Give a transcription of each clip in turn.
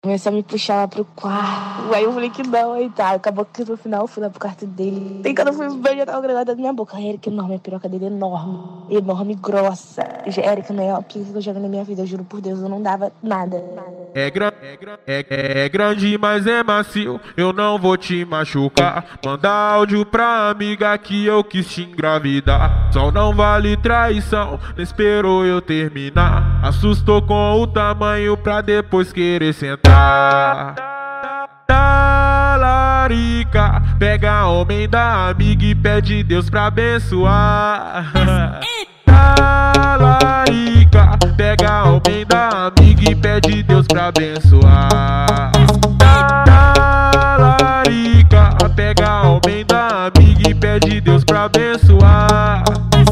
Começou a me puxar lá pro quarto. Aí eu falei que não, aí tá. Acabou que no final eu fui lá pro quarto dele. Tem quando eu fui ver, já tava grudada na minha boca. A Eric enorme, a piroca dele enorme. Enorme, grossa. Eric não é a pica que eu jogo na minha vida, eu juro por Deus, eu não dava nada. É grande, mas é macio, eu não vou te machucar. Manda áudio pra amiga que eu quis te engravidar. Só não vale traição, não esperou eu terminar. Assustou com o tamanho pra depois querer sentar. Talarica, pega homem da amiga e pede Deus pra abençoar. Talarica, pega homem da amiga e pede Deus pra abençoar. Talarica, pega homem da amiga e pede Deus pra abençoar.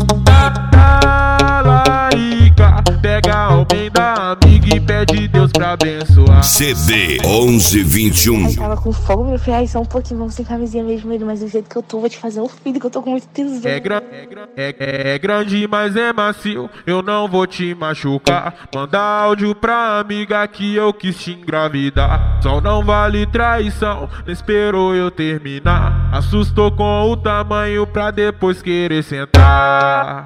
Talarica, pega homem da amiga e pede Deus pra abençoar. CD 1121. Aí tava com fogo, meu filho, aí só um pouquinho, vamos sem camisinha mesmo, ele, mas do jeito que eu tô, vou te fazer um filho, que eu tô com muito tesão. É grande, mas é macio, eu não vou te machucar. Manda áudio pra amiga que eu quis te engravidar. Só não vale traição, não esperou eu terminar. Assustou com o tamanho pra depois querer sentar.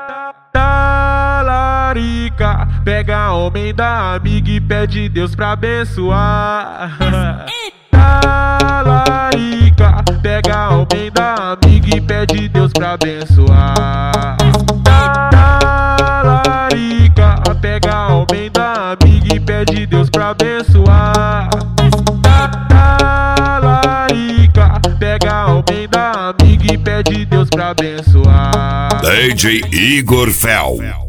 Talarica, pega homem da amiga e pede Deus pra abençoar. Talarica, pega homem da amiga e pede Deus pra abençoar. Talarica, pega homem da amiga e pede Deus pra abençoar. Talarica, pega homem da amiga e pede Deus pra abençoar. DJ Igor Fel.